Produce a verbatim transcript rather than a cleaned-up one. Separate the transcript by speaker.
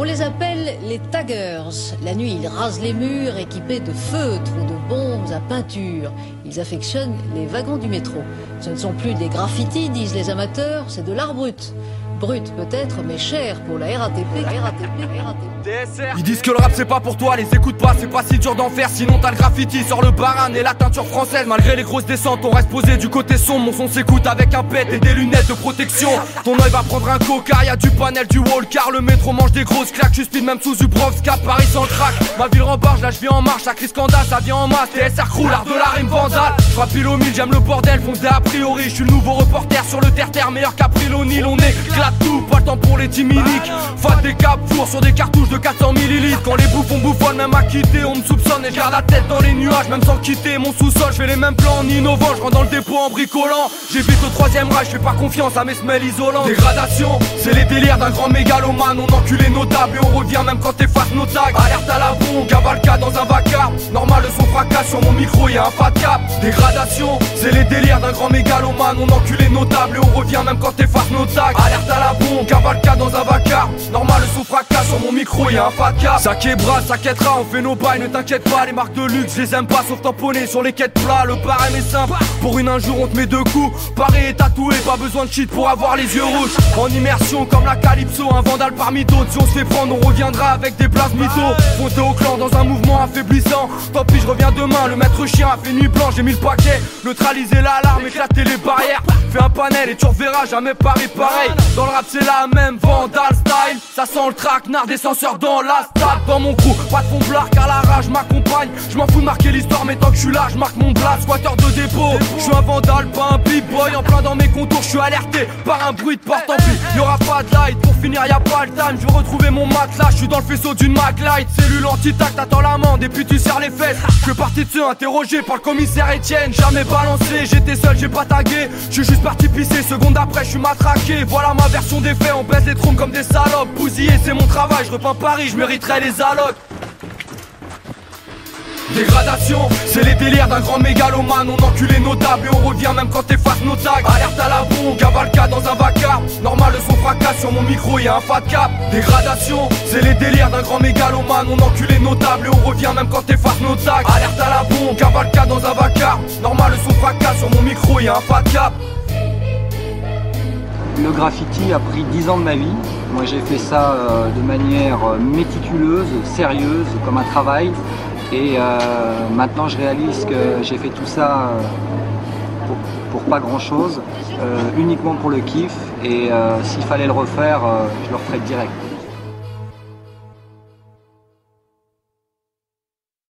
Speaker 1: les appelle les taggers. La nuit, ils rasent les murs équipés de feutres ou de bombes à peinture. Ils affectionnent les wagons du métro. Ce ne sont plus des graffitis, disent les amateurs, c'est de l'art brut. Brut peut-être, mais cher pour la R A T P. La R A T P, R A T P.
Speaker 2: Ils disent que le rap c'est pas pour toi, les écoute pas, c'est pas si dur d'en faire, sinon t'as le graffiti sur le baran et la teinture française. Malgré les grosses descentes, on reste posé du côté sombre, mon son s'écoute avec un pet et des lunettes de protection. Ton œil va prendre un coca, y'a du panel, du wall car le métro mange des grosses claques, je speed même sous Zubrovska, Paris sans crack. Ma ville rembarge, là je vis en marche, la crise scandale, ça vient en masse, T S R crew, l'art de la rime vandale. Je frappe pile au mille, j'aime le bordel, fondé a priori, je suis le nouveau reporter sur le terre-terre, meilleur qu'April O'Neil, on éclate tout, pas le temps pour les timiniques. Fat des caps, four sur des cartouches de quatre cents millilitres. Quand les bouffons bouffonnent, même à quitter, on me soupçonne et je garde la tête dans les nuages, même sans quitter mon sous-sol. Je fais les mêmes plans en innovant, je rentre dans le dépôt en bricolant. J'évite au troisième rage, je fais pas confiance à mes semelles isolantes. Dégradation, c'est les délires d'un grand mégalomane. On enculé nos tables et on revient même quand t'effaces nos tags. Alerte à la bombe, cavalcade dans un vacarme. Normal, le son fracasse sur mon micro, y'a un fat cap. Dégradation, c'est les délires d'un grand mégalomane. On enculé nos tables et on revient même quand t'effaces nos tags. Alerte à la bombe, cavalcade dans un vacarme. Normal, le son fracasse sur mon micro, y'a un fat cap. Ça québra, ça quêtera, on fait nos bails, ne t'inquiète pas. Les marques de luxe, je les aime pas sauf tamponner sur les quêtes plats. Le barème est simple, pour une injure on te met deux coups. Paris est tatoué, pas besoin de cheat pour avoir les yeux rouges. En immersion comme la Calypso, un vandale parmi d'autres. Si on se fait prendre, on reviendra avec des places mythos. Fonté au clan dans un mouvement affaiblissant. Tant pis, je reviens demain, le maître chien a fait nuit blanche. J'ai mis le paquet, neutraliser l'alarme, éclater les barrières. Fais un panel et tu reverras jamais Paris pareil. Dans le rap c'est la même, vandale style. Ça sent le traquenard des censeurs dans la stade. Dans mon crew, pas de fond blar car la rage m'accompagne. Je m'en fous de marquer l'histoire mais tant que je suis là je marque mon blast. Squatter de dépôt, je suis un vandale pas un big boy. En plein dans mes contours je suis alerté par un bruit de porte en plus. Y'aura pas de light, pour finir y'a pas le time. Je veux retrouver mon matelas, je suis dans le faisceau d'une Mac Light. Cellule anti-tac, t'attends l'amende et puis tu serres les fesses. Je suis parti de ceux interrogé par le commissaire Etienne. Jamais balancé, j'étais seul, j'ai pas tagué. Je suis juste parti pisser, seconde après je suis matraqué. Voilà ma version des faits, on baisse les trompes comme des salopes. Bousillé c'est mon travail, je repeins Paris, je mériterais les allocs. Dégradation, c'est les délires d'un grand mégalomane. On enculé nos tables et on revient même quand t'effaces nos tags. Alerte à la bombe, cavalcade dans un vacarme. Normal, le son fracasse sur mon micro, y'a un fat cap. Dégradation, c'est les délires d'un grand mégalomane. On enculé nos tables et on revient même quand t'effaces nos tags. Alerte à la bombe, cavalcade dans un vacarme. Normal, le son fracasse sur mon micro, y'a un fat cap.
Speaker 3: Le graffiti a pris dix ans de ma vie. Moi j'ai fait ça euh, de manière méticuleuse, sérieuse, comme un travail. Et euh, maintenant je réalise que j'ai fait tout ça euh, pour, pour pas grand chose, euh, uniquement pour le kiff. Et euh, s'il fallait le refaire, euh, je le referais direct.